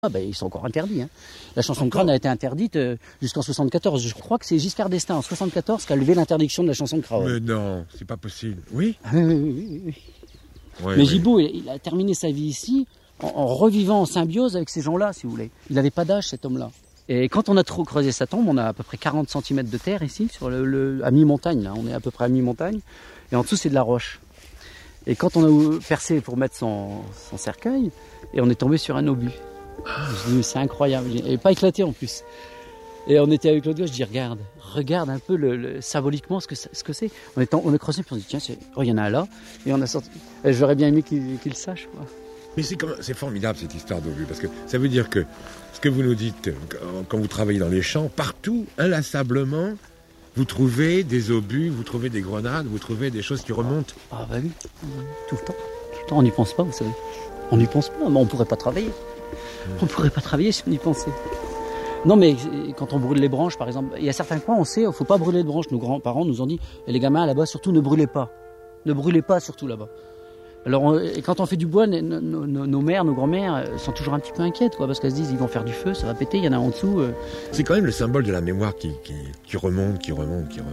Ah ben, ils sont encore interdits. Hein. La chanson de crâne a été interdite jusqu'en 74. Je crois que c'est Giscard d'Estaing en 74 qui a levé l'interdiction de la chanson de crâne. Mais non, c'est pas possible. Oui. Oui. Ouais, mais Gibault, il a terminé sa vie ici en revivant en symbiose avec ces gens-là, si vous voulez. Il n'avait pas d'âge, cet homme-là. Et quand on a trop creusé sa tombe, on a à peu près 40 cm de terre ici, sur à mi-montagne. Là. On est à peu près à mi-montagne. Et en dessous, c'est de la roche. Et quand on a percé pour mettre son cercueil, et on est tombé sur un obus. Je dis, c'est incroyable. Il n'avait pas éclaté en plus. Et on était avec l'autre gars, je dis, regarde un peu symboliquement ce que c'est. On a creusé, puis on dit, tiens, il y en a un là. Et on a sorti. Et j'aurais bien aimé qu'il le sache, quoi. Mais c'est formidable cette histoire d'obus, parce que ça veut dire que ce que vous nous dites, quand vous travaillez dans les champs, partout, inlassablement, vous trouvez des obus, vous trouvez des grenades, vous trouvez des choses qui remontent. Ah bah oui, tout le temps. On n'y pense pas, vous savez. On n'y pense pas, mais on ne pourrait pas travailler. On ne pourrait pas travailler si on y pensait. Non, mais quand on brûle les branches, par exemple, il y a certains coins, on sait, il ne faut pas brûler de branches. Nos grands-parents nous ont dit, et les gamins là-bas, surtout ne brûlez pas. Ne brûlez pas, surtout là-bas. Alors, quand on fait du bois, nos mères, nos grands-mères sont toujours un petit peu inquiètes, quoi, parce qu'elles se disent, ils vont faire du feu, ça va péter, il y en a en dessous. C'est quand même le symbole de la mémoire qui remonte. Il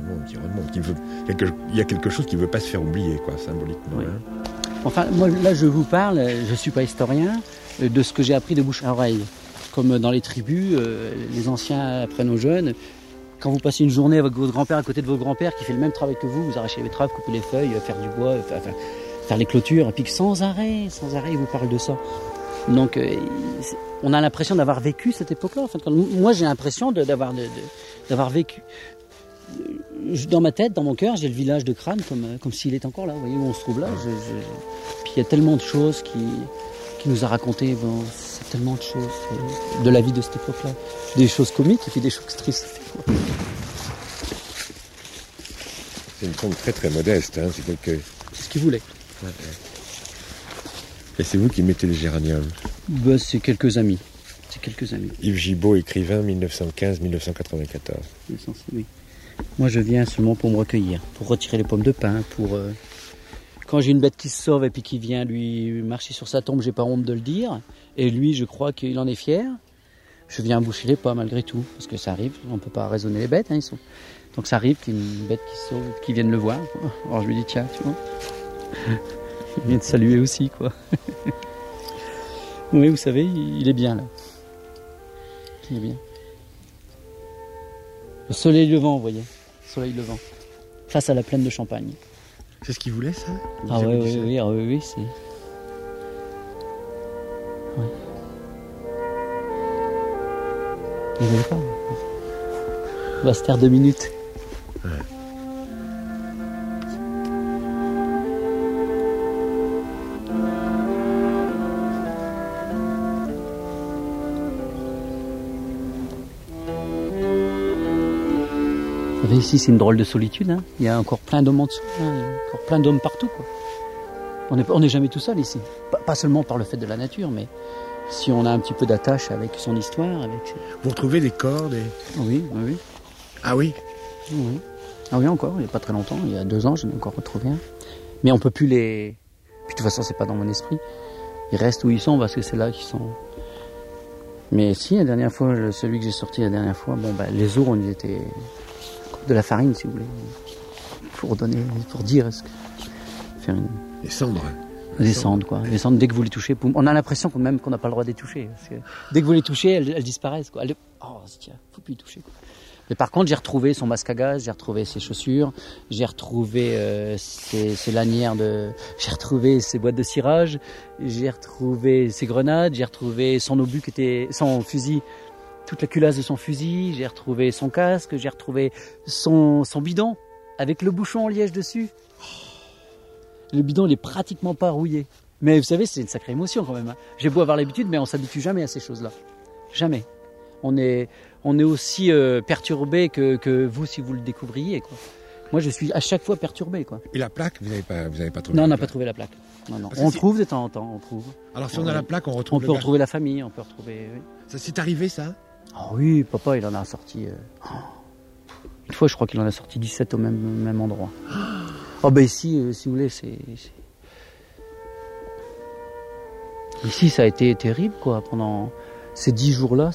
y a quelque chose qui ne veut pas se faire oublier, quoi, symboliquement. Oui. Hein. Enfin, moi, là, je vous parle, je ne suis pas historien, de ce que j'ai appris de bouche à oreille. Comme dans les tribus, les anciens apprennent aux jeunes. Quand vous passez une journée avec votre grand-père à côté de votre grand-père qui fait le même travail que vous arrachez les betteraves, coupez les feuilles, faire du bois, faire les clôtures, et puis sans arrêt, il vous parle de ça. Donc, on a l'impression d'avoir vécu cette époque-là. En fait, moi, j'ai l'impression d'avoir vécu. Dans ma tête, dans mon cœur, j'ai le village de Crâne comme s'il est encore là. Vous voyez où on se trouve là. Puis il y a tellement de choses qui nous a raconté. Bon, c'est tellement de choses de la vie de cette époque-là. Des choses comiques et puis des choses tristes. C'est une tombe très très modeste. Hein. C'est ce qu'il voulait. Ouais. Et c'est vous qui mettez les géraniums? Ben, c'est quelques amis. Yves Gibault, écrivain, 1915-1994. Oui. Moi, je viens seulement pour me recueillir, pour retirer les pommes de pin, quand j'ai une bête qui se sauve et puis qui vient lui marcher sur sa tombe, j'ai pas honte de le dire. Et lui, je crois qu'il en est fier. Je viens boucher les pas malgré tout, parce que ça arrive. On peut pas raisonner les bêtes, hein, Donc ça arrive qu'il y ait une bête qui se sauve, qui vienne le voir. Alors je lui dis, tiens, tu vois. Il vient de saluer aussi, quoi. Oui, vous savez, il est bien là. Il est bien. Le soleil levant, vous voyez. Soleil levant. Face à la plaine de Champagne. C'est ce qu'il voulait, ça? Ah oui, c'est... Oui. Il ne voulait pas. On va se taire 2 minutes. Ouais. Vous savez, ici, c'est une drôle de solitude. Hein. Il y a encore plein d'hommes en dessous. Hein. Il y a encore plein d'hommes partout, quoi. On n'est jamais tout seul ici. Pas seulement par le fait de la nature, mais si on a un petit peu d'attache avec son histoire. Vous retrouvez des corps, Oui. Ah oui? Oui. Ah oui, encore, il n'y a pas très longtemps, il y a 2 ans, j'en ai encore retrouvé un. Mais on peut plus les... Puis de toute façon, c'est pas dans mon esprit. Ils restent où ils sont parce que c'est là qu'ils sont... Mais si, la dernière fois, celui que j'ai sorti la dernière fois, les os, on y était... de la farine, si vous voulez. Pour dire... Faire une... Les cendres. Les cendres, quoi. Les cendres, dès que vous les touchez, on a l'impression même qu'on n'a pas le droit de les toucher. Parce que dès que vous les touchez, elles disparaissent, quoi. Tiens, faut plus y toucher, quoi. Mais par contre, j'ai retrouvé son masque à gaz, j'ai retrouvé ses chaussures, j'ai retrouvé ses lanières j'ai retrouvé ses boîtes de cirage, j'ai retrouvé ses grenades, j'ai retrouvé son obus son fusil, toute la culasse de son fusil, j'ai retrouvé son casque, j'ai retrouvé son bidon avec le bouchon en liège dessus. Le bidon, il est pratiquement pas rouillé. Mais vous savez, c'est une sacrée émotion quand même. Hein. J'ai beau avoir l'habitude, mais on s'habitue jamais à ces choses-là. Jamais. On est aussi perturbé que vous si vous le découvriez, quoi. Moi, je suis à chaque fois perturbé, quoi. Et la plaque, vous n'avez pas trouvé? Non, on n'a pas trouvé la plaque. Non. On trouve de temps en temps, on trouve. Alors si on a la plaque, on retrouve. On peut retrouver la famille, on peut retrouver. Oui. Ça c'est arrivé, ça? Ah oui, papa, il en a sorti. Une fois, je crois qu'il en a sorti 17 au même endroit. Ici, si vous voulez, Ici, ça a été terrible, quoi, pendant... ces 10 jours-là,